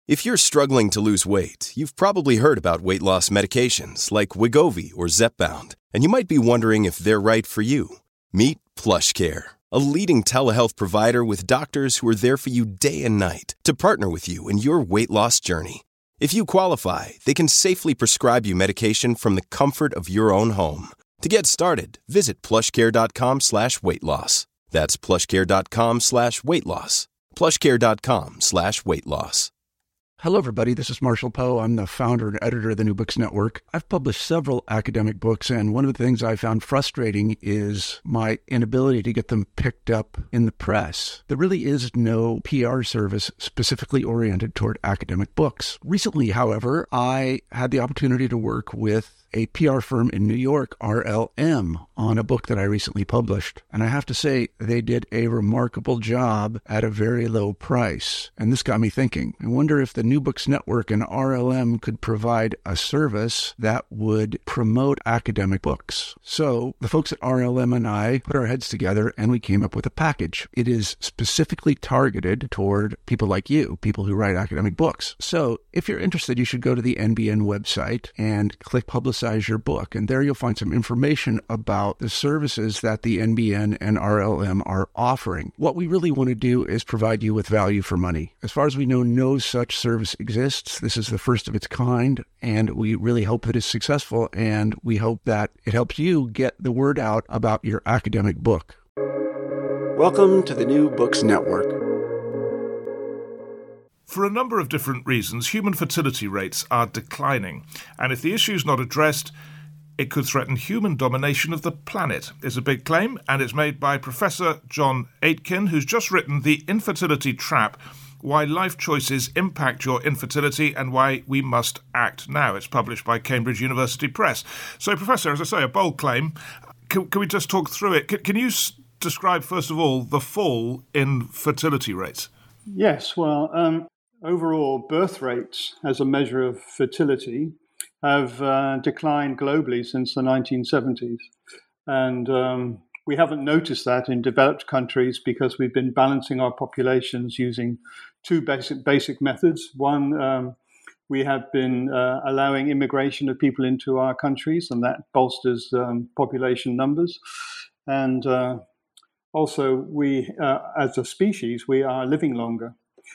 If you're struggling to lose weight, you've probably heard about weight loss medications like Wegovy or Zepbound, and you might be wondering if they're right for you. Meet PlushCare, a leading telehealth provider with doctors who are there for you day and night to partner with you in your weight loss journey. If you qualify, they can safely prescribe you medication from the comfort of your own home. To get started, visit plushcare.com/weightloss. That's plushcare.com/weightloss. plushcare.com/weightloss. Hello, everybody. This is Marshall Poe. I'm the founder and editor of the New Books Network. I've published several academic books, and one of the things I found frustrating is my inability to get them picked up in the press. There really is no PR service specifically oriented toward academic books. Recently, however, I had the opportunity to work with a PR firm in New York, RLM, on a book that I recently published. And I have to say, they did a remarkable job at a very low price. And this got me thinking. I wonder if the New Books Network and RLM could provide a service that would promote academic books. So the folks at RLM and I put our heads together and we came up with a package. It is specifically targeted toward people like you, people who write academic books. So if you're interested, you should go to the NBN website and click Publicize Your Book. And there you'll find some information about the services that the NBN and RLM are offering. What we really want to do is provide you with value for money. As far as we know, no such service exists. This is the first of its kind, and we really hope that it's successful, and we hope that it helps you get the word out about your academic book. Welcome to the New Books Network. For a number of different reasons, human fertility rates are declining, and if the issue is not addressed, it could threaten human domination of the planet. It's a big claim, and it's made by Professor John Aitken, who's just written The Infertility Trap: Why Life Choices Impact Your Infertility and Why We Must Act Now. It's published by Cambridge University Press. So, Professor, as I say, a bold claim. Can we just talk through it? Can you describe, first of all, the fall in fertility rates? Yes, well, overall birth rates as a measure of fertility have declined globally since the 1970s. And we haven't noticed that in developed countries because we've been balancing our populations using two basic methods. One, we have been allowing immigration of people into our countries, and that bolsters population numbers. And also, we, as a species, we are living longer.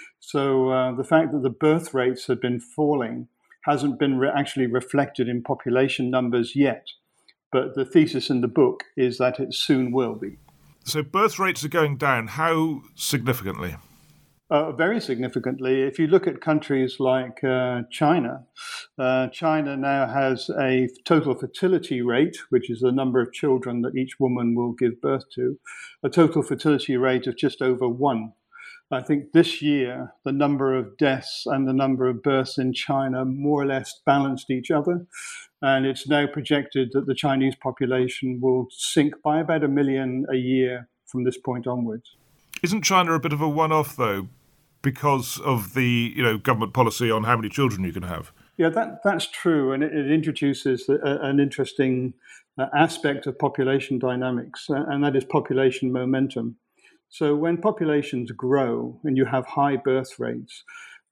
So the fact that the birth rates have been falling hasn't been actually reflected in population numbers yet. But the thesis in the book is that it soon will be. So birth rates are going down. How significantly? Very significantly. If you look at countries like China, China now has a total fertility rate, which is the number of children that each woman will give birth to, a total fertility rate of just over 1. I think this year, the number of deaths and the number of births in China more or less balanced each other. And it's now projected that the Chinese population will sink by about 1 million a year from this point onwards. Isn't China a bit of a one-off, though, because of the government policy on how many children you can have? Yeah, that's true. And it introduces an interesting aspect of population dynamics, and that is population momentum. So when populations grow and you have high birth rates,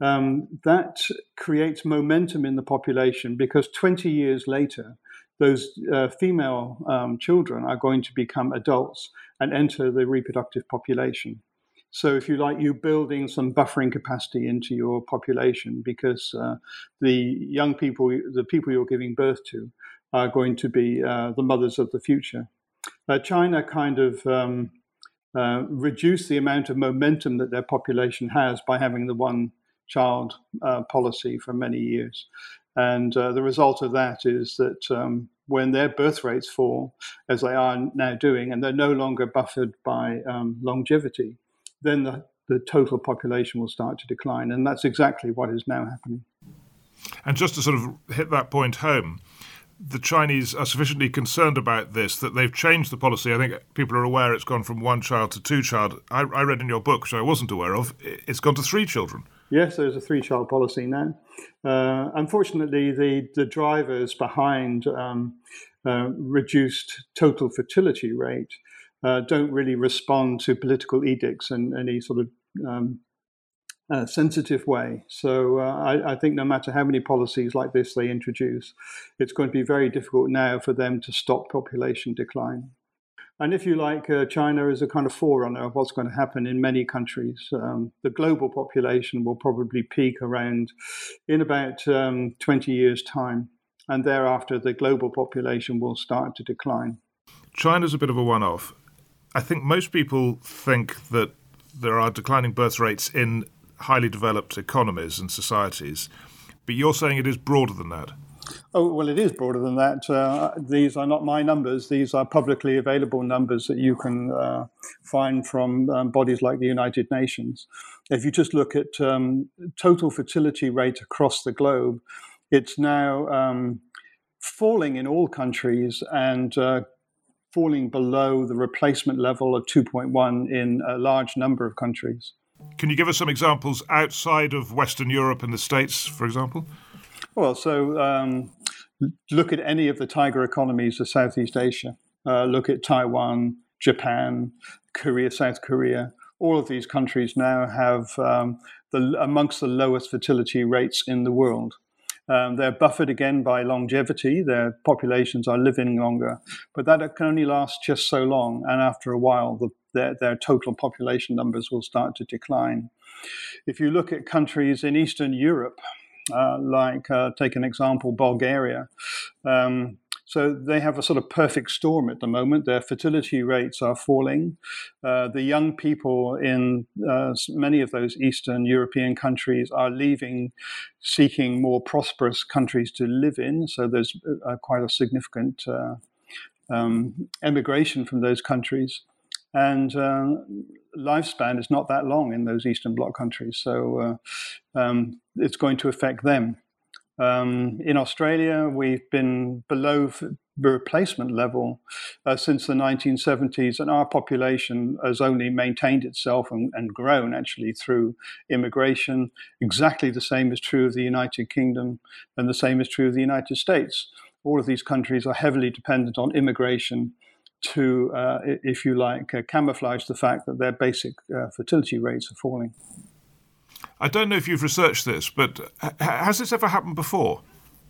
that creates momentum in the population because 20 years later, those female children are going to become adults and enter the reproductive population. So if you like, you're building some buffering capacity into your population because the young people, the people you're giving birth to, are going to be the mothers of the future. China kind of reduce the amount of momentum that their population has by having the one-child policy for many years. And the result of that is that when their birth rates fall, as they are now doing, and they're no longer buffered by longevity, then the total population will start to decline. And that's exactly what is now happening. And just to sort of hit that point home, the Chinese are sufficiently concerned about this that they've changed the policy. I think people are aware it's gone from 1 child to 2 child. I read in your book, which I wasn't aware of, it's gone to 3 children. Yes, there's a 3-child policy now. Unfortunately, the drivers behind reduced total fertility rate don't really respond to political edicts and any sort of sensitive way. So I think no matter how many policies like this they introduce, it's going to be very difficult now for them to stop population decline. And if you like, China is a kind of forerunner of what's going to happen in many countries. The global population will probably peak in about 20 years' time. And thereafter, the global population will start to decline. China's a bit of a one-off. I think most people think that there are declining birth rates in highly developed economies and societies, but you're saying it is broader than that. Oh, well, it is broader than that. These are not my numbers. These are publicly available numbers that you can find from bodies like the United Nations. If you just look at total fertility rate across the globe, it's now falling in all countries and falling below the replacement level of 2.1 in a large number of countries. Can you give us some examples outside of Western Europe and the States, for example? Well, so look at any of the tiger economies of Southeast Asia. Look at Taiwan, Japan, Korea, South Korea. All of these countries now have amongst the lowest fertility rates in the world. They're buffered again by longevity. Their populations are living longer, but that can only last just so long. And after a while, their total population numbers will start to decline. If you look at countries in Eastern Europe, take an example, Bulgaria. So they have a sort of perfect storm at the moment. Their fertility rates are falling. The young people in many of those Eastern European countries are leaving, seeking more prosperous countries to live in. So there's quite a significant emigration from those countries. And lifespan is not that long in those Eastern Bloc countries. So it's going to affect them. In Australia, we've been below the replacement level since the 1970s, and our population has only maintained itself and grown actually through immigration. Exactly the same is true of the United Kingdom, and the same is true of the United States. All of these countries are heavily dependent on immigration to, if you like, camouflage the fact that their basic fertility rates are falling. I don't know if you've researched this, but has this ever happened before?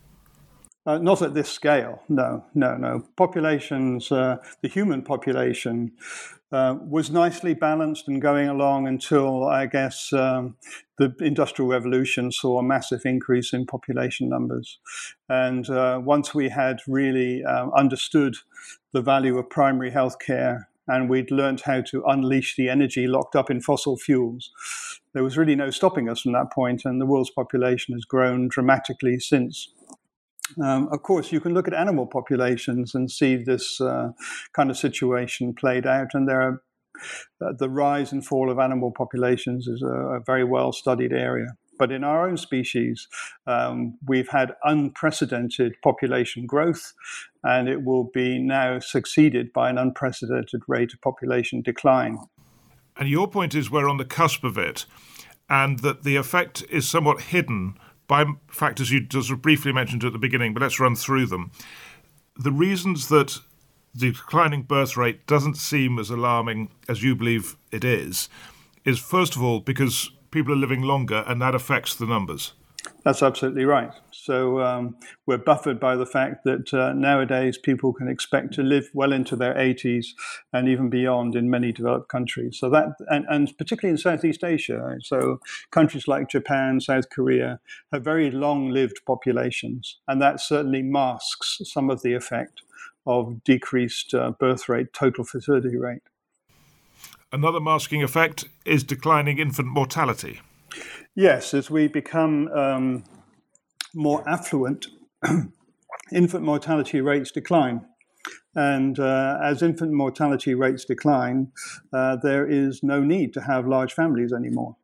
Not at this scale, no. Populations, the human population was nicely balanced and going along until, I guess, the Industrial Revolution saw a massive increase in population numbers. And once we had really understood the value of primary health care, and we'd learned how to unleash the energy locked up in fossil fuels, there was really no stopping us from that point, and the world's population has grown dramatically since. Of course, you can look at animal populations and see this kind of situation played out, and there are the rise and fall of animal populations is a very well-studied area. But in our own species, we've had unprecedented population growth, and it will be now succeeded by an unprecedented rate of population decline. And your point is we're on the cusp of it, and that the effect is somewhat hidden by factors you just briefly mentioned at the beginning, but let's run through them. The reasons that the declining birth rate doesn't seem as alarming as you believe it is first of all because people are living longer, and that affects the numbers. That's absolutely right. So we're buffered by the fact that nowadays people can expect to live well into their 80s and even beyond in many developed countries. So that, and particularly in Southeast Asia, right? So countries like Japan, South Korea have very long-lived populations, and that certainly masks some of the effect of decreased birth rate, total fertility rate. Another masking effect is declining infant mortality. Yes, as we become more affluent, infant mortality rates decline. And as infant mortality rates decline, there is no need to have large families anymore.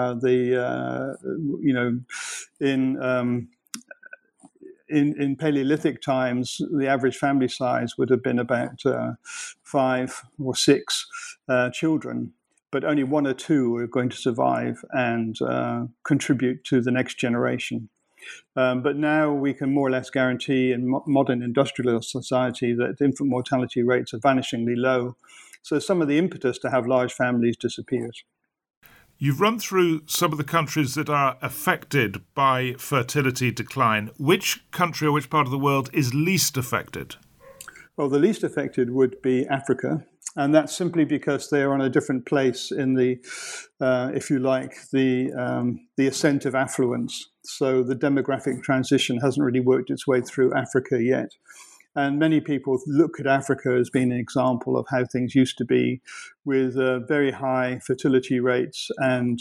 In Paleolithic times, the average family size would have been about 5 or 6 children, but only 1 or 2 are going to survive and contribute to the next generation. But now we can more or less guarantee in modern industrial society that infant mortality rates are vanishingly low. So some of the impetus to have large families disappears. You've run through some of the countries that are affected by fertility decline. Which country or which part of the world is least affected? Well, the least affected would be Africa, and that's simply because they're on a different place in the, if you like, the ascent of affluence. So the demographic transition hasn't really worked its way through Africa yet. And many people look at Africa as being an example of how things used to be, with very high fertility rates and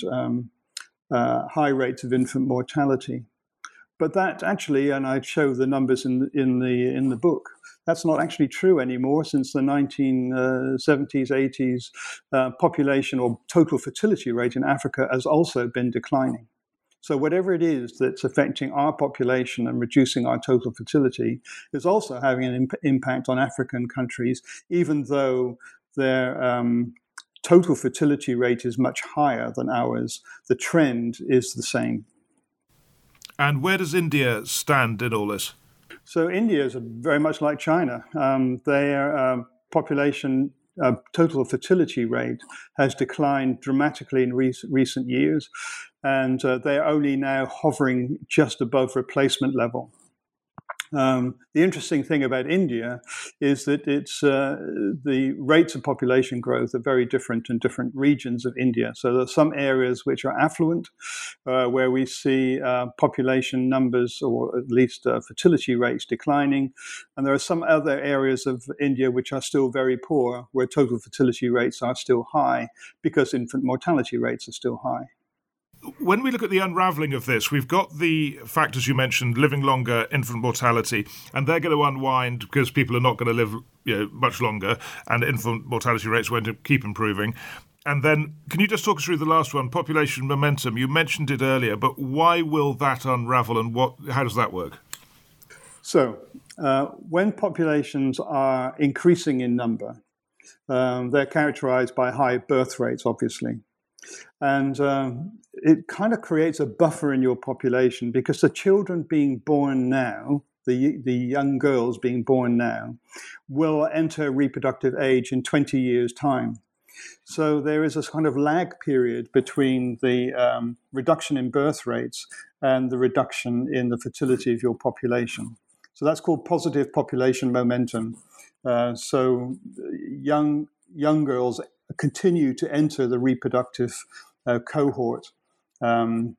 high rates of infant mortality. But that actually, and I show the numbers in the book, that's not actually true anymore. Since the 1970s, 80s, population or total fertility rate in Africa has also been declining. So whatever it is that's affecting our population and reducing our total fertility is also having an impact on African countries, even though their total fertility rate is much higher than ours. The trend is the same. And where does India stand in all this? So India is very much like China. Their population total fertility rate has declined dramatically in recent years, and they're only now hovering just above replacement level. The interesting thing about India is that it's the rates of population growth are very different in different regions of India. So there are some areas which are affluent, where we see population numbers or at least fertility rates declining. And there are some other areas of India which are still very poor, where total fertility rates are still high because infant mortality rates are still high. When we look at the unravelling of this, we've got the factors you mentioned, living longer, infant mortality, and they're going to unwind because people are not going to live much longer, and infant mortality rates won't keep improving. And then, can you just talk us through the last one, population momentum? You mentioned it earlier, but why will that unravel, and how does that work? So, when populations are increasing in number, they're characterized by high birth rates, obviously. And it kind of creates a buffer in your population, because the children being born now, the young girls being born now, will enter reproductive age in 20 years' time. So there is this kind of lag period between the reduction in birth rates and the reduction in the fertility of your population. So that's called positive population momentum. So young girls continue to enter the reproductive cohort 20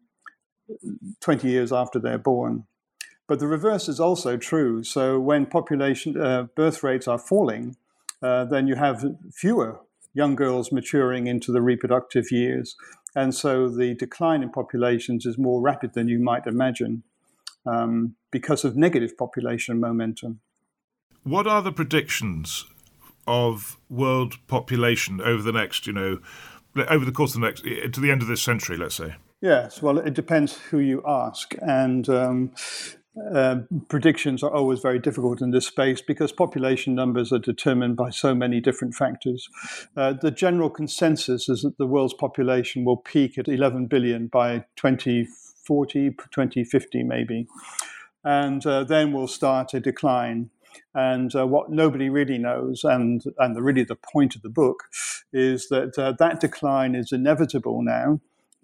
years after they're born. But the reverse is also true. So when population birth rates are falling, then you have fewer young girls maturing into the reproductive years. And so the decline in populations is more rapid than you might imagine, because of negative population momentum. What are the predictions of world population over the next, over the course of the next, to the end of this century, let's say? Yes, well, it depends who you ask. And predictions are always very difficult in this space, because population numbers are determined by so many different factors. The general consensus is that the world's population will peak at 11 billion by 2040, 2050 maybe. And then will start to decline. And what nobody really knows, and really the point of the book, is that that decline is inevitable now.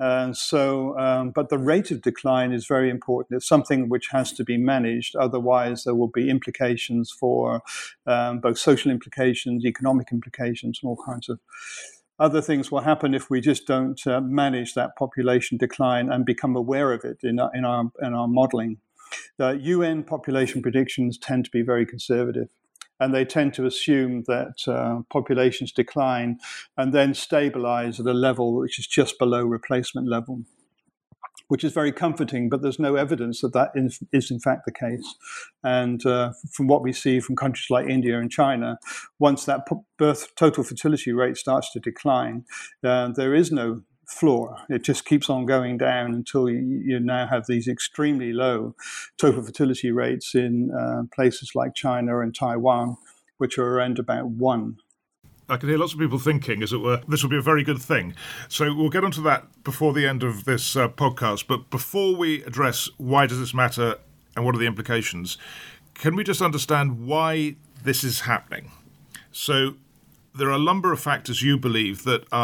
But the rate of decline is very important. It's something which has to be managed. Otherwise, there will be implications for both social implications, economic implications, and all kinds of other things will happen if we just don't manage that population decline and become aware of it in our modeling. UN population predictions tend to be very conservative, and they tend to assume that populations decline and then stabilize at a level which is just below replacement level, which is very comforting, but there's no evidence that is in fact the case. And from what we see from countries like India and China, once that total fertility rate starts to decline, there is no floor. It just keeps on going down until you now have these extremely low total fertility rates in places like China and Taiwan, which are around about 1. I can hear lots of people thinking, as it were, this will be a very good thing. So we'll get onto that before the end of this podcast. But before we address why does this matter and what are the implications, can we just understand why this is happening? So there are a number of factors you believe that are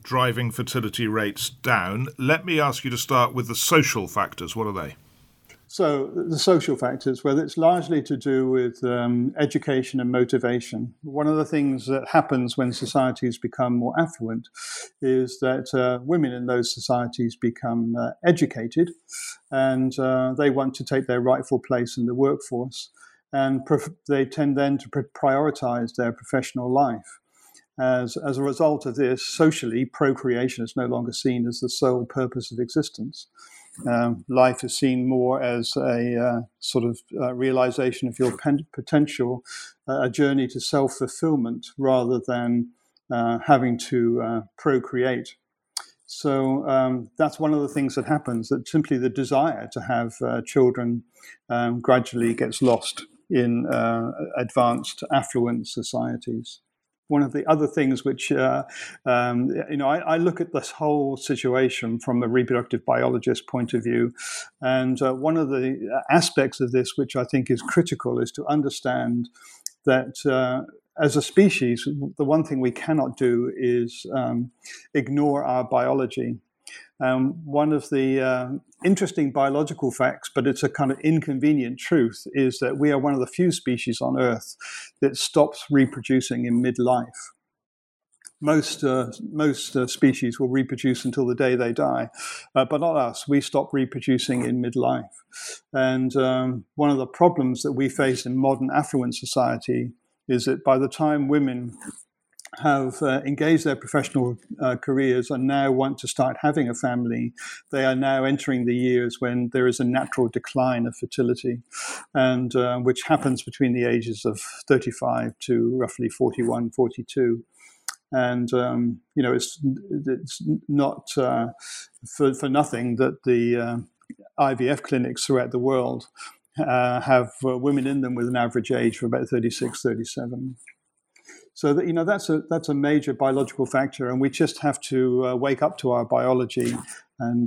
driving fertility rates down. Let me ask you to start with the social factors. What are they? So the social factors, well, it's largely to do with education and motivation. One of the things that happens when societies become more affluent is that women in those societies become educated, and they want to take their rightful place in the workforce, and they tend then to prioritize their professional life. As a result of this, socially, procreation is no longer seen as the sole purpose of existence. Life is seen more as a sort of realization of your potential, a journey to self-fulfillment rather than having to procreate. So that's one of the things that happens, that simply the desire to have children gradually gets lost in advanced, affluent societies. One of the other things which, I look at this whole situation from a reproductive biologist point of view. And one of the aspects of this, which I think is critical, is to understand that as a species, the one thing we cannot do is ignore our biology. One of the interesting biological facts, but it's a kind of inconvenient truth, is that we are one of the few species on Earth that stops reproducing in midlife. Most species will reproduce until the day they die, but not us. We stop reproducing in midlife. And one of the problems that we face in modern affluent society is that by the time women have engaged their professional careers and now want to start having a family, they are now entering the years when there is a natural decline of fertility, and which happens between the ages of 35 to roughly 41, 42. And, it's not for nothing that the IVF clinics throughout the world have women in them with an average age of about 36, 37. So that, that's a major biological factor, and we just have to wake up to our biology and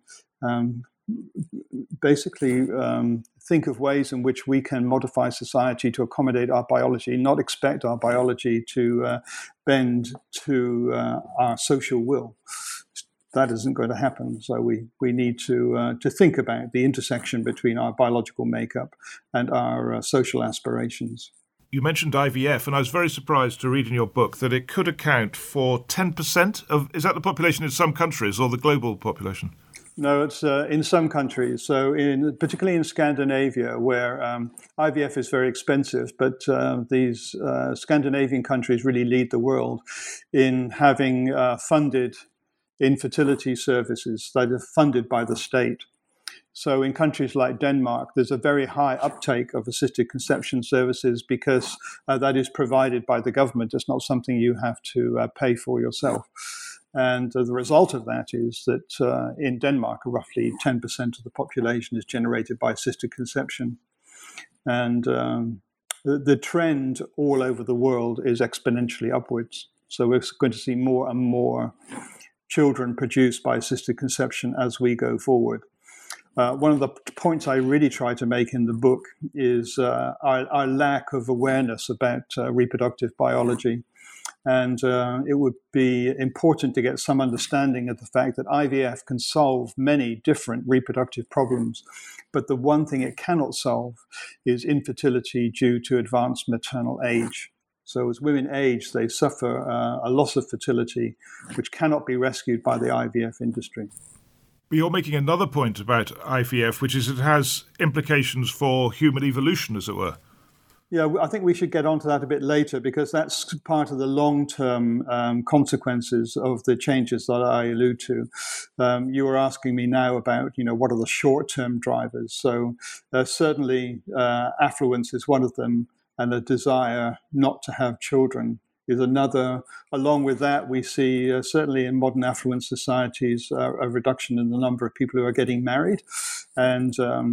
basically think of ways in which we can modify society to accommodate our biology, not expect our biology to bend to our social will. That isn't going to happen. So we need to think about the intersection between our biological makeup and our social aspirations. You mentioned IVF, and I was very surprised to read in your book that it could account for 10% of, is that the population in some countries or the global population? No, it's in some countries. So particularly in Scandinavia, where IVF is very expensive, but these Scandinavian countries really lead the world in having funded infertility services that are funded by the state. So in countries like Denmark, there's a very high uptake of assisted conception services because that is provided by the government. It's not something you have to pay for yourself. And the result of that is that in Denmark, roughly 10% of the population is generated by assisted conception. And the trend all over the world is exponentially upwards. So we're going to see more and more children produced by assisted conception as we go forward. One of the points I really try to make in the book is our lack of awareness about reproductive biology. And it would be important to get some understanding of the fact that IVF can solve many different reproductive problems. But the one thing it cannot solve is infertility due to advanced maternal age. So as women age, they suffer a loss of fertility, which cannot be rescued by the IVF industry. But you're making another point about IVF, which is it has implications for human evolution, as it were. Yeah, I think we should get onto that a bit later, because that's part of the long-term consequences of the changes that I allude to. You were asking me now about, what are the short-term drivers? So certainly affluence is one of them, and a desire not to have children is another. Along with that, we see certainly in modern affluent societies a reduction in the number of people who are getting married, and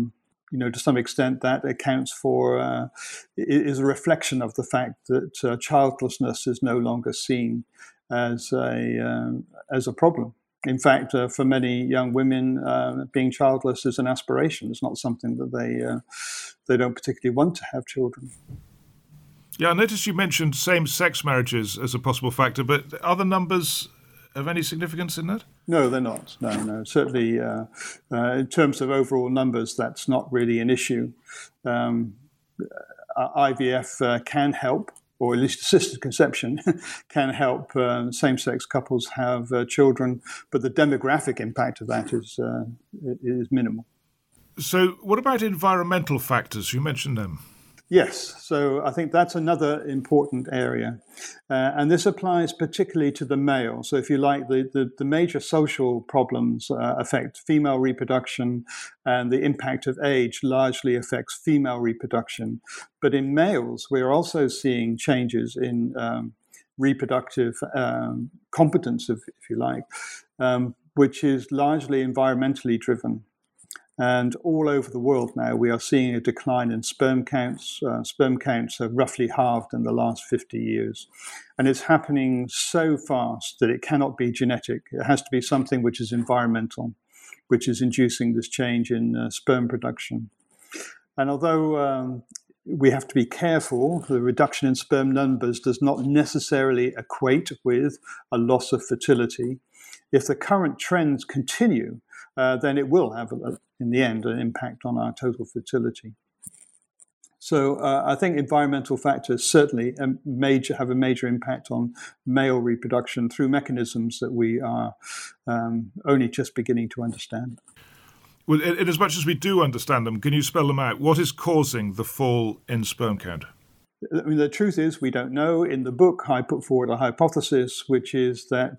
to some extent that accounts for is a reflection of the fact that childlessness is no longer seen as a problem. In fact, for many young women, being childless is an aspiration. It's not something that they don't particularly want to have children. Yeah, I noticed you mentioned same-sex marriages as a possible factor, but are the numbers of any significance in that? No, they're not. No. Certainly, in terms of overall numbers, that's not really an issue. IVF can help, or at least assisted conception can help same-sex couples have children, but the demographic impact of that is minimal. So what about environmental factors? You mentioned them. Yes, so I think that's another important area. And this applies particularly to the male. So if you like, the major social problems affect female reproduction, and the impact of age largely affects female reproduction. But in males, we're also seeing changes in reproductive competence, if you like, which is largely environmentally driven. And all over the world now, we are seeing a decline in sperm counts. Sperm counts have roughly halved in the last 50 years. And it's happening so fast that it cannot be genetic. It has to be something which is environmental, which is inducing this change in sperm production. And although we have to be careful, the reduction in sperm numbers does not necessarily equate with a loss of fertility. If the current trends continue, then it will have, in the end, an impact on our total fertility. So I think environmental factors certainly have a major impact on male reproduction through mechanisms that we are only just beginning to understand. Well, in as much as we do understand them, can you spell them out? What is causing the fall in sperm count? I mean, the truth is we don't know. In the book, I put forward a hypothesis, which is that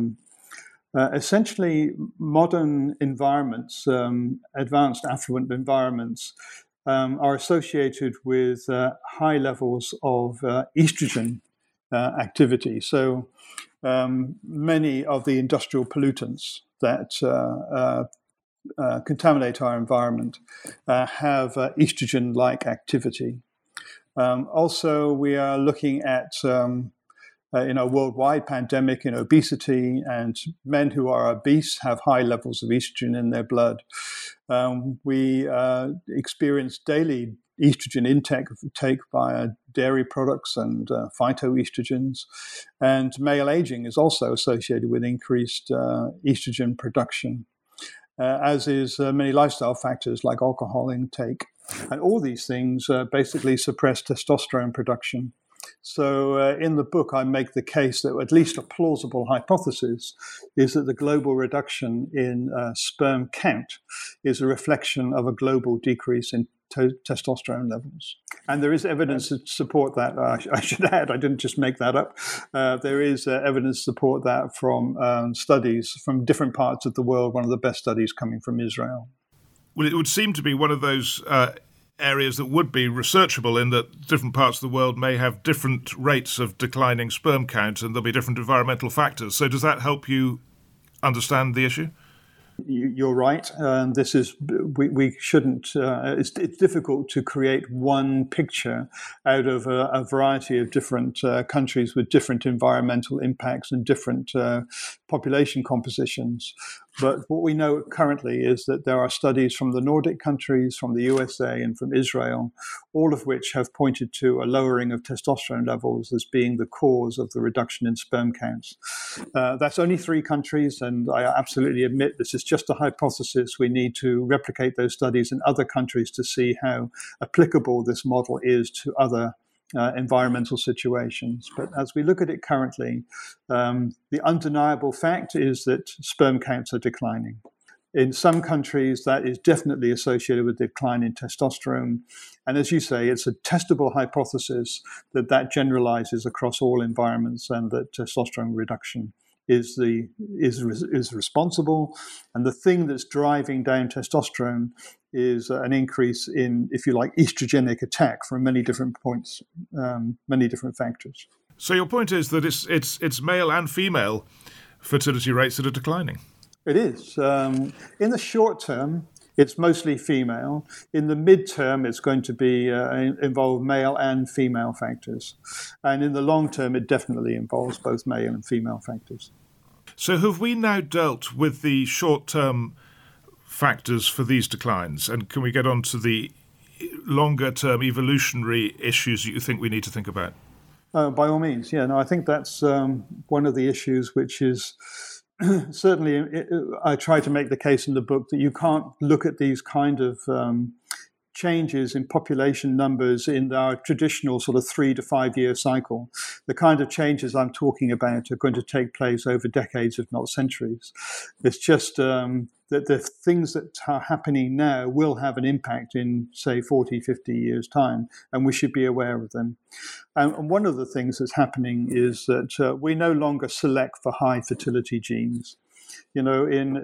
essentially modern environments, advanced affluent environments, are associated with high levels of estrogen activity. So many of the industrial pollutants that contaminate our environment have estrogen-like activity. Also, we are looking at in a worldwide pandemic in obesity, and men who are obese have high levels of estrogen in their blood. We experience daily estrogen intake via dairy products and phytoestrogens. And male aging is also associated with increased estrogen production, as is many lifestyle factors like alcohol intake. And all these things basically suppress testosterone production. So in the book, I make the case that at least a plausible hypothesis is that the global reduction in sperm count is a reflection of a global decrease in testosterone levels. And there is evidence to support that. I should add, I didn't just make that up. There is evidence to support that from studies from different parts of the world, one of the best studies coming from Israel. Well, it would seem to be one of those areas that would be researchable, in that different parts of the world may have different rates of declining sperm count and there'll be different environmental factors. So does that help you understand the issue? You're right. This is we shouldn't. It's difficult to create one picture out of a variety of different countries with different environmental impacts and different population compositions. But what we know currently is that there are studies from the Nordic countries, from the USA, and from Israel, all of which have pointed to a lowering of testosterone levels as being the cause of the reduction in sperm counts. That's only 3 countries, and I absolutely admit this is just a hypothesis. We need to replicate those studies in other countries to see how applicable this model is to other environmental situations. But as we look at it currently, the undeniable fact is that sperm counts are declining. In some countries, that is definitely associated with decline in testosterone. And as you say, it's a testable hypothesis that generalizes across all environments, and that testosterone reduction is responsible. And the thing that's driving down testosterone is an increase in, if you like, estrogenic attack from many different points, many different factors. So your point is that it's male and female fertility rates that are declining. It is. In the short term, it's mostly female. In the mid-term, it's going to be involve male and female factors. And in the long term, it definitely involves both male and female factors. So have we now dealt with the short-term factors for these declines? And can we get on to the longer-term evolutionary issues that you think we need to think about? By all means, yeah. No, I think that's one of the issues, which is certainly, I try to make the case in the book that you can't look at these kind of changes in population numbers in our traditional sort of 3 to 5 year cycle. The kind of changes I'm talking about are going to take place over decades, if not centuries. It's just that the things that are happening now will have an impact in, say, 40, 50 years' time, and we should be aware of them. And one of the things that's happening is that we no longer select for high fertility genes. You know, in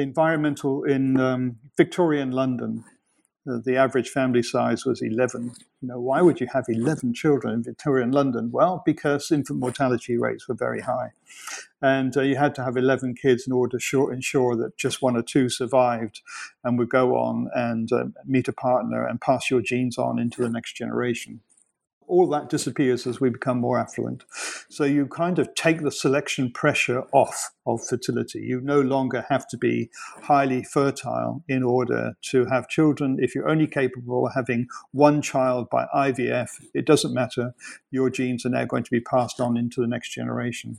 Victorian London, the average family size was 11. You know, why would you have 11 children in Victorian London? Well, because infant mortality rates were very high. And you had to have 11 kids in order to ensure that just 1 or 2 survived and would go on and meet a partner and pass your genes on into the next generation. All that disappears as we become more affluent. So you kind of take the selection pressure off of fertility. You no longer have to be highly fertile in order to have children. If you're only capable of having 1 child by IVF, it doesn't matter. Your genes are now going to be passed on into the next generation.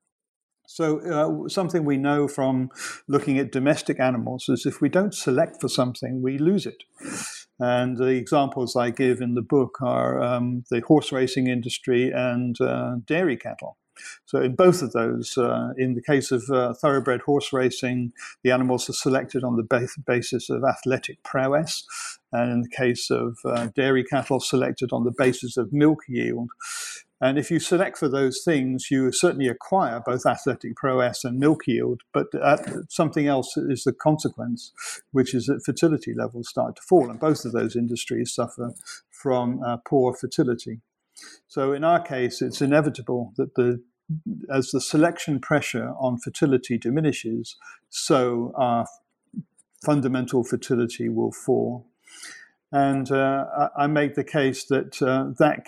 So something we know from looking at domestic animals is if we don't select for something, we lose it. And the examples I give in the book are the horse racing industry and dairy cattle. So in both of those, in the case of thoroughbred horse racing, the animals are selected on the basis of athletic prowess. And in the case of dairy cattle, selected on the basis of milk yield. And if you select for those things, you certainly acquire both athletic prowess and milk yield, but something else is the consequence, which is that fertility levels start to fall. And both of those industries suffer from poor fertility. So in our case, it's inevitable that as the selection pressure on fertility diminishes, so our fundamental fertility will fall. And I make the case that that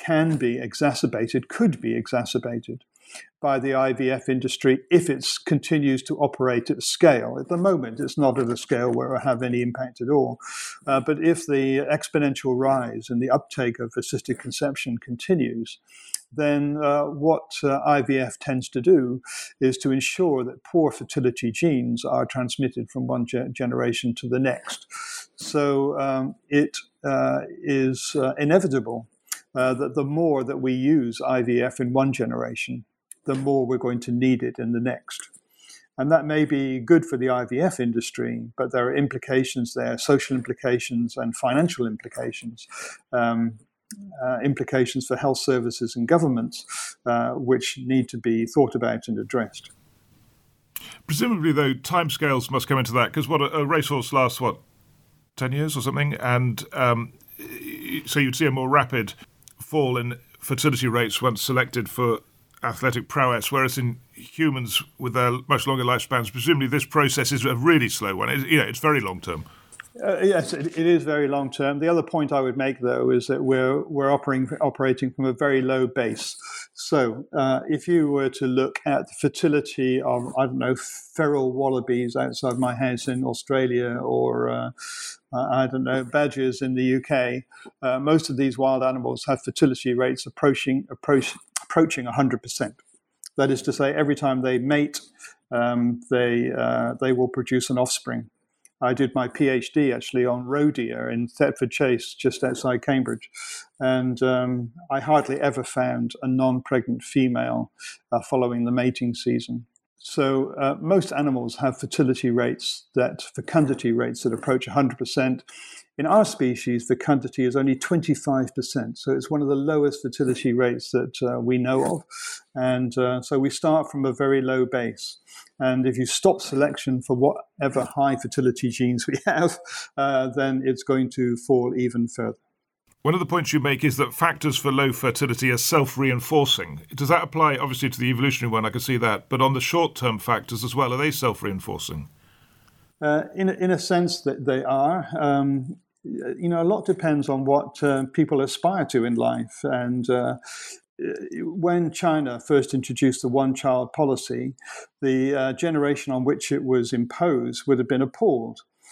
could be exacerbated by the IVF industry if it continues to operate at scale. At the moment, it's not at a scale where it will have any impact at all. But if the exponential rise in the uptake of assisted conception continues, then what IVF tends to do is to ensure that poor fertility genes are transmitted from one generation to the next. So it is inevitable that the more that we use IVF in one generation, the more we're going to need it in the next. And that may be good for the IVF industry, but there are implications there, social implications and financial implications. Implications for health services and governments, which need to be thought about and addressed. Presumably, though, timescales must come into that, because a racehorse lasts, 10 years or something? And so you'd see a more rapid fall in fertility rates once selected for athletic prowess, whereas in humans with their much longer lifespans, presumably this process is a really slow one. It's very long term. Yes, it is very long term. The other point I would make, though, is that we're operating from a very low base. So if you were to look at the fertility of, feral wallabies outside my house in Australia or, badgers in the UK, most of these wild animals have fertility rates approaching 100%. That is to say, every time they mate, they will produce an offspring. I did my PhD actually on roe deer in Thetford Chase, just outside Cambridge, and I hardly ever found a non-pregnant female following the mating season. So most animals have fecundity rates that approach 100%. In our species, fecundity is only 25%, so it's one of the lowest fertility rates that we know of. And so we start from a very low base. And if you stop selection for whatever high fertility genes we have, then it's going to fall even further. One of the points you make is that factors for low fertility are self-reinforcing. Does that apply, obviously, to the evolutionary one? I can see that. But on the short-term factors as well, are they self-reinforcing? In a sense that they are. A lot depends on what people aspire to in life. And when China first introduced the one-child policy, the generation on which it was imposed would have been appalled.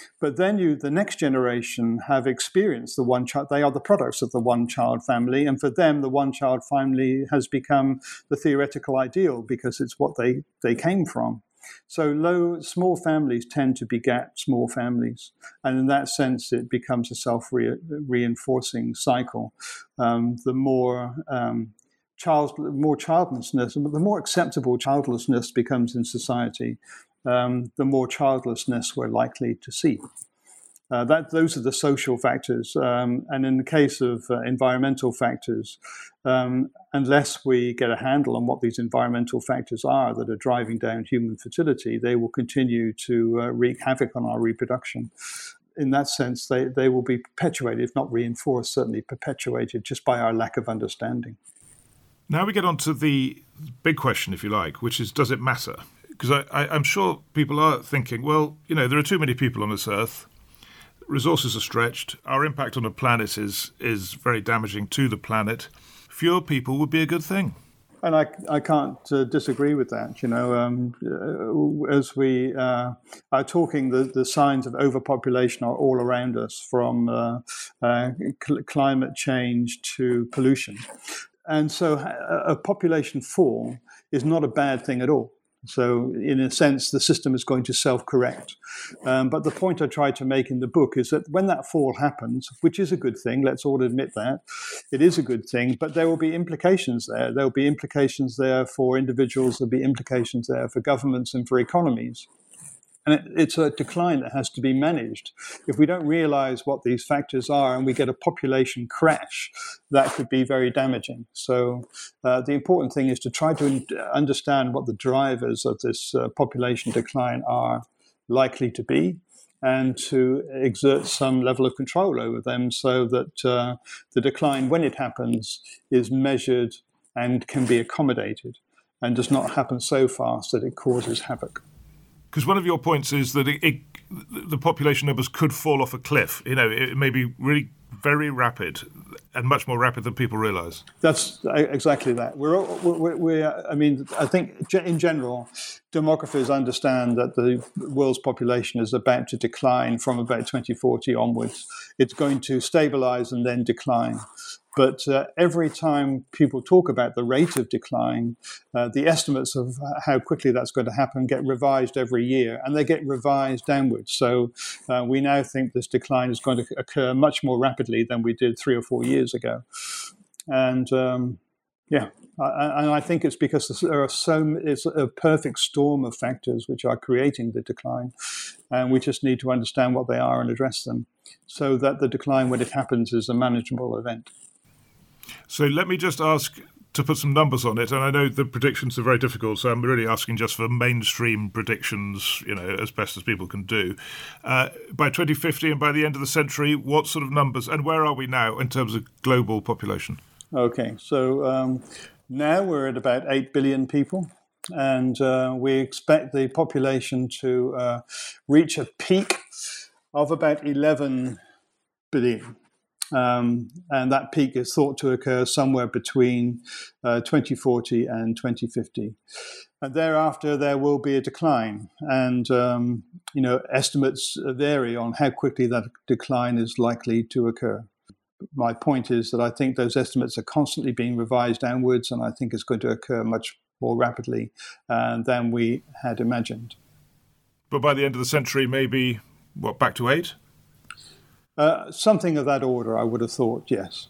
But then the next generation have experienced the one child. They are the products of the one-child family, and for them, the one-child family has become the theoretical ideal because it's what they came from. So small families tend to beget small families, and in that sense, it becomes a self-reinforcing cycle. The more childlessness, the more acceptable childlessness becomes in society, the more childlessness we're likely to see. Those are the social factors. And in the case of environmental factors, unless we get a handle on what these environmental factors are that are driving down human fertility, they will continue to wreak havoc on our reproduction. In that sense, they will be perpetuated, if not reinforced, certainly perpetuated just by our lack of understanding. Now we get on to the big question, if you like, which is, does it matter? Because I'm sure people are thinking, well, there are too many people on this earth. Resources are stretched. Our impact on the planet is very damaging to the planet. Fewer people would be a good thing. And I can't disagree with that. As we are talking, the signs of overpopulation are all around us, from climate change to pollution. And so a population fall is not a bad thing at all. So in a sense, the system is going to self-correct. But the point I tried to make in the book is that when that fall happens, which is a good thing, let's all admit that, it is a good thing, but there will be implications there. There will be implications there for individuals, there will be implications there for governments and for economies. And it's a decline that has to be managed. If we don't realize what these factors are and we get a population crash, that could be very damaging. So the important thing is to try to understand what the drivers of this population decline are likely to be, and to exert some level of control over them so that the decline, when it happens, is measured and can be accommodated and does not happen so fast that it causes havoc. Because one of your points is that the population numbers could fall off a cliff. It may be really very rapid and much more rapid than people realise. That's exactly that. I think in general, demographers understand that the world's population is about to decline from about 2040 onwards. It's going to stabilise and then decline. But every time people talk about the rate of decline, the estimates of how quickly that's going to happen get revised every year, and they get revised downwards. So we now think this decline is going to occur much more rapidly than we did 3 or 4 years ago. And and I think it's because it's a perfect storm of factors which are creating the decline, and we just need to understand what they are and address them, so that the decline, when it happens, is a manageable event. So let me just ask to put some numbers on it, and I know the predictions are very difficult, so I'm really asking just for mainstream predictions, as best as people can do. By 2050 and by the end of the century, what sort of numbers, and where are we now in terms of global population? Okay, so now we're at about 8 billion people, and we expect the population to reach a peak of about 11 billion. And that peak is thought to occur somewhere between 2040 and 2050. And thereafter, there will be a decline. And, estimates vary on how quickly that decline is likely to occur. My point is that I think those estimates are constantly being revised downwards, and I think it's going to occur much more rapidly than we had imagined. But by the end of the century, maybe, back to 8? Something of that order, I would have thought, yes.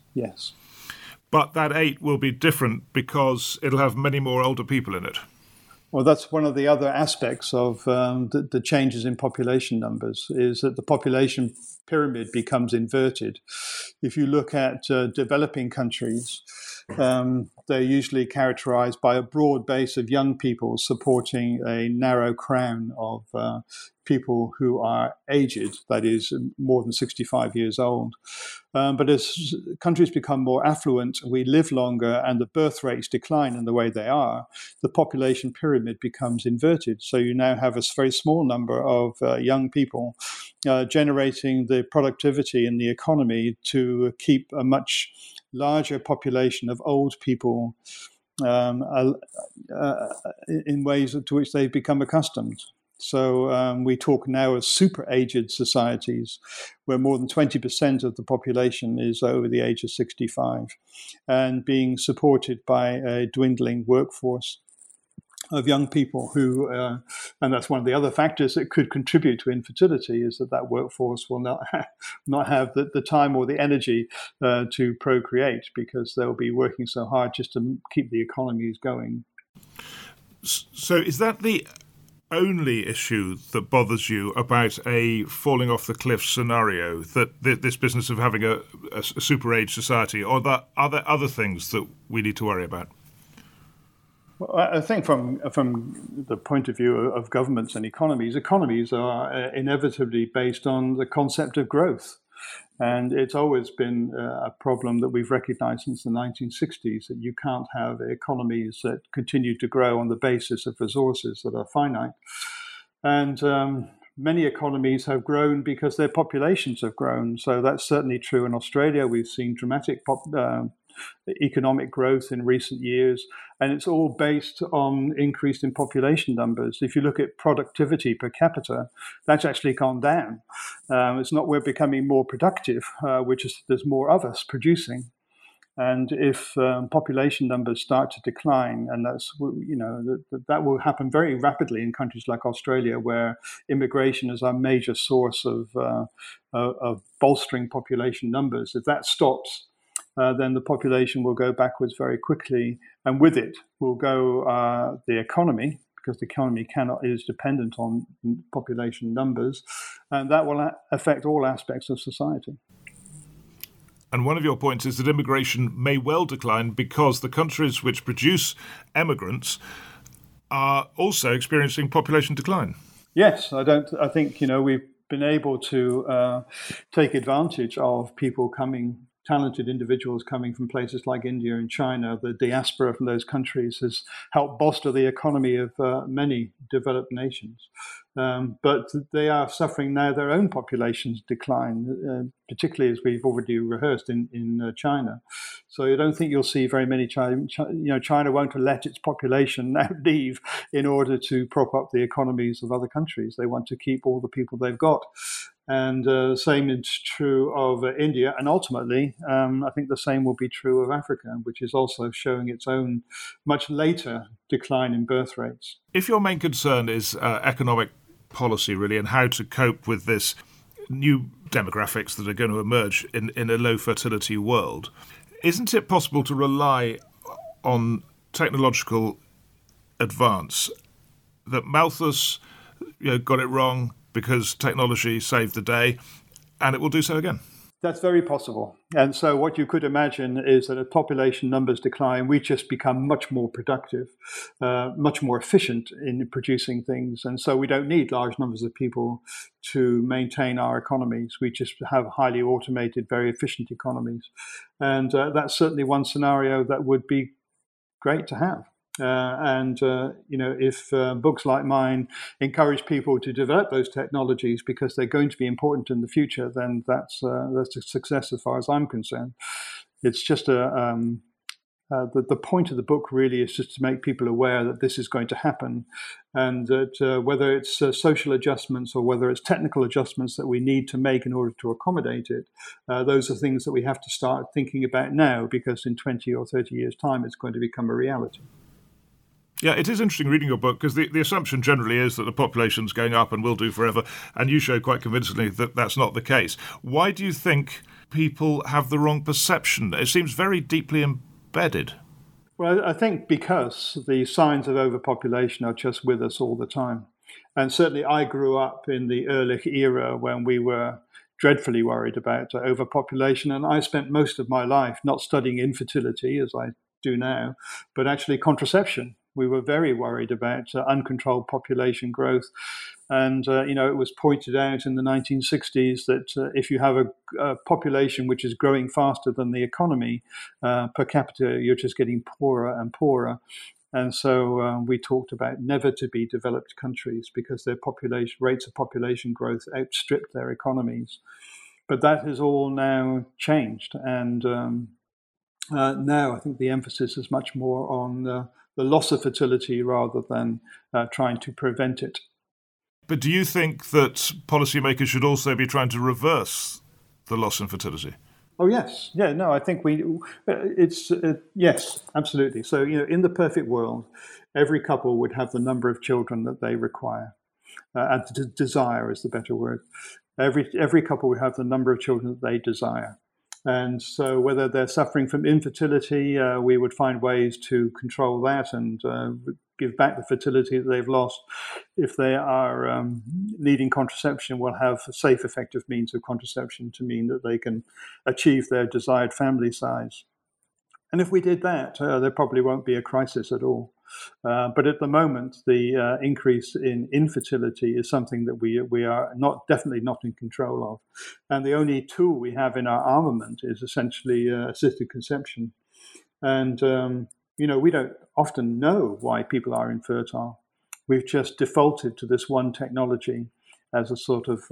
But that 8 will be different because it'll have many more older people in it. Well, that's one of the other aspects of the changes in population numbers, is that the population pyramid becomes inverted. If you look at developing countries, they're usually characterized by a broad base of young people supporting a narrow crown of people who are aged, that is, more than 65 years old. But as countries become more affluent, we live longer, and the birth rates decline in the way they are, the population pyramid becomes inverted. So you now have a very small number of young people generating the productivity in the economy to keep a much larger population of old people in ways to which they've become accustomed. So we talk now of super-aged societies, where more than 20% of the population is over the age of 65, and being supported by a dwindling workforce of young people who, and that's one of the other factors that could contribute to infertility, is that workforce will not have the time or the energy to procreate, because they'll be working so hard just to keep the economies going. So is that the only issue that bothers you about a falling off the cliff scenario, that this business of having a super age society, or are there other things that we need to worry about? Well, I think from the point of view of governments and economies are inevitably based on the concept of growth. And it's always been a problem that we've recognized since the 1960s, that you can't have economies that continue to grow on the basis of resources that are finite. And many economies have grown because their populations have grown. So that's certainly true in Australia. We've seen dramatic economic growth in recent years, and it's all based on increase in population numbers. If you look at productivity per capita, that's actually gone down. It's not we're becoming more productive, which is there's more of us producing. And if population numbers start to decline, and that's, that will happen very rapidly in countries like Australia, where immigration is our major source of bolstering population numbers. If that stops, then the population will go backwards very quickly, and with it will go the economy, because the economy is dependent on population numbers, and that will affect all aspects of society. And one of your points is that immigration may well decline because the countries which produce emigrants are also experiencing population decline. Yes, I think we've been able to take advantage of people talented individuals coming from places like India and China. The diaspora from those countries has helped bolster the economy of many developed nations. But they are suffering now their own populations decline, particularly as we've already rehearsed in China. So I don't think you'll see very many China won't let its population now leave in order to prop up the economies of other countries. They want to keep all the people they've got. And same is true of India. And ultimately, I think the same will be true of Africa, which is also showing its own much later decline in birth rates. If your main concern is economic policy, really, and how to cope with this new demographics that are going to emerge in a low fertility world, isn't it possible to rely on technological advance? That Malthus got it wrong because technology saved the day, and it will do so again. That's very possible. And so what you could imagine is that as population numbers decline, we just become much more productive, much more efficient in producing things. And so we don't need large numbers of people to maintain our economies. We just have highly automated, very efficient economies. And that's certainly one scenario that would be great to have. If books like mine encourage people to develop those technologies because they're going to be important in the future, then that's a success as far as I'm concerned. It's just the point of the book really is just to make people aware that this is going to happen, and that whether it's social adjustments or whether it's technical adjustments that we need to make in order to accommodate it, those are things that we have to start thinking about now, because in 20 or 30 years' time, it's going to become a reality. Yeah, it is interesting reading your book, because the assumption generally is that the population's going up and will do forever, and you show quite convincingly that that's not the case. Why do you think people have the wrong perception? It seems very deeply embedded. Well, I think because the signs of overpopulation are just with us all the time. And certainly I grew up in the Ehrlich era when we were dreadfully worried about overpopulation, and I spent most of my life not studying infertility, as I do now, but actually contraception. We were very worried about uncontrolled population growth. And, it was pointed out in the 1960s that if you have a population which is growing faster than the economy, per capita, you're just getting poorer and poorer. And so we talked about never to be developed countries because their rates of population growth outstripped their economies. But that has all now changed. And now I think the emphasis is much more on the loss of fertility rather than trying to prevent it. But do you think that policymakers should also be trying to reverse the loss in fertility? Oh, yes. Yeah, no, I think yes, absolutely. So, in the perfect world, every couple would have the number of children that they require. And desire is the better word. Every couple would have the number of children that they desire. And so whether they're suffering from infertility, we would find ways to control that and give back the fertility that they've lost. If they are needing contraception, we'll have safe, effective means of contraception to mean that they can achieve their desired family size. And if we did that, there probably won't be a crisis at all. But at the moment, the increase in infertility is something that we are definitely not in control of. And the only tool we have in our armament is essentially assisted conception. And, we don't often know why people are infertile. We've just defaulted to this one technology as a sort of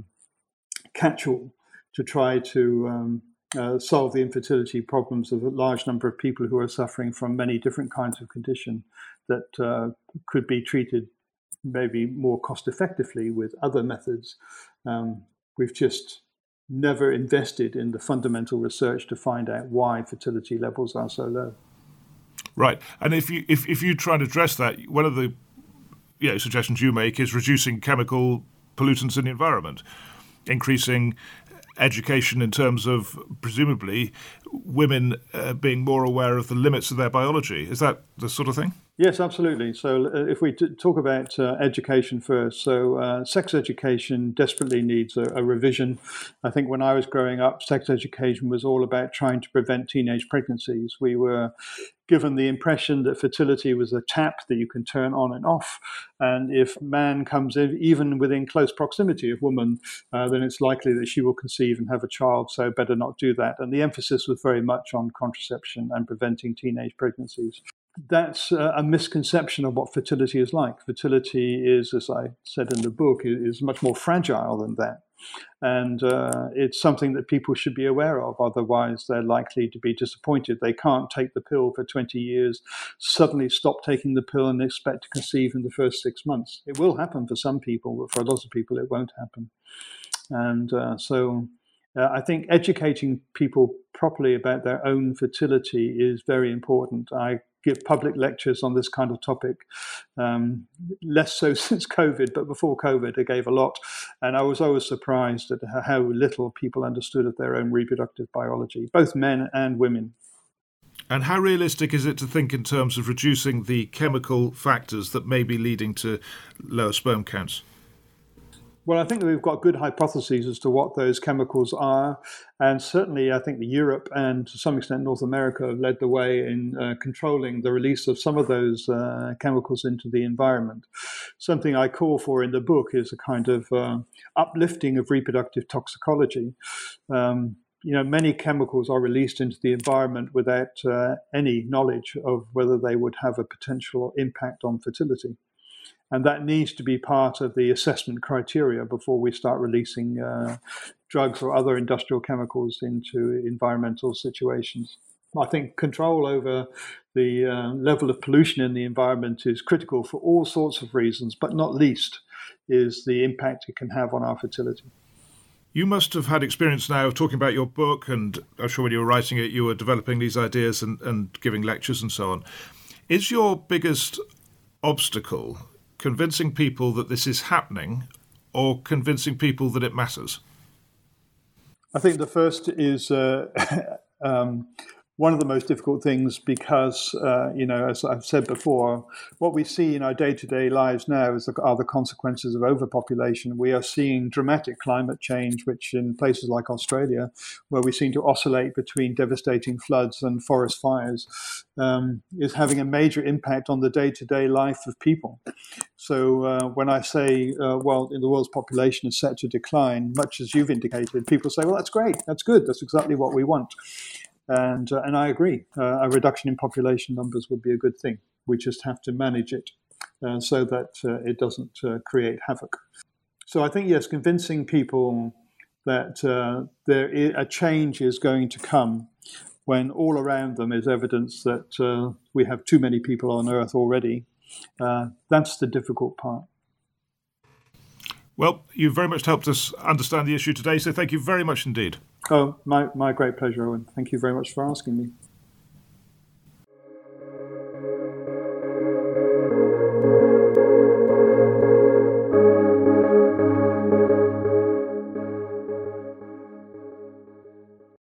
catch-all to try to solve the infertility problems of a large number of people who are suffering from many different kinds of condition that could be treated maybe more cost effectively with other methods. We've just never invested in the fundamental research to find out why fertility levels are so low. Right, and if you try to address that, one of the suggestions you make is reducing chemical pollutants in the environment, increasing education in terms of, presumably, women being more aware of the limits of their biology. Is that the sort of thing? Yes, absolutely. So if we talk about education first, so sex education desperately needs a revision. I think when I was growing up, sex education was all about trying to prevent teenage pregnancies. We were given the impression that fertility was a tap that you can turn on and off. And if man comes in, even within close proximity of woman, then it's likely that she will conceive and have a child, so better not do that. And the emphasis was very much on contraception and preventing teenage pregnancies. That's a misconception of what fertility is like. Fertility is, as I said in the book, is much more fragile than that. And it's something that people should be aware of. Otherwise, they're likely to be disappointed. They can't take the pill for 20 years, suddenly stop taking the pill and expect to conceive in the first 6 months. It will happen for some people, but for a lot of people, it won't happen. And so I think educating people properly about their own fertility is very important. I give public lectures on this kind of topic, less so since COVID, but before COVID I gave a lot. And I was always surprised at how little people understood of their own reproductive biology, both men and women. And how realistic is it to think in terms of reducing the chemical factors that may be leading to lower sperm counts? Well, I think that we've got good hypotheses as to what those chemicals are. And certainly, I think Europe and to some extent North America have led the way in controlling the release of some of those chemicals into the environment. Something I call for in the book is a kind of uplifting of reproductive toxicology. Many chemicals are released into the environment without any knowledge of whether they would have a potential impact on fertility. And that needs to be part of the assessment criteria before we start releasing drugs or other industrial chemicals into environmental situations. I think control over the level of pollution in the environment is critical for all sorts of reasons, but not least is the impact it can have on our fertility. You must have had experience now of talking about your book, and I'm sure when you were writing it, you were developing these ideas and giving lectures and so on. Is your biggest obstacle convincing people that this is happening or convincing people that it matters? I think the first is one of the most difficult things because, as I've said before, what we see in our day-to-day lives now are the consequences of overpopulation. We are seeing dramatic climate change, which in places like Australia, where we seem to oscillate between devastating floods and forest fires, is having a major impact on the day-to-day life of people. So when I say, the world's population is set to decline, much as you've indicated, people say, well, that's great, that's good, that's exactly what we want. And I agree. A reduction in population numbers would be a good thing. We just have to manage it so that it doesn't create havoc. So I think, yes, convincing people that a change is going to come when all around them is evidence that we have too many people on Earth already. That's the difficult part. Well, you've very much helped us understand the issue today, so thank you very much indeed. Oh, my great pleasure, Owen. Thank you very much for asking me.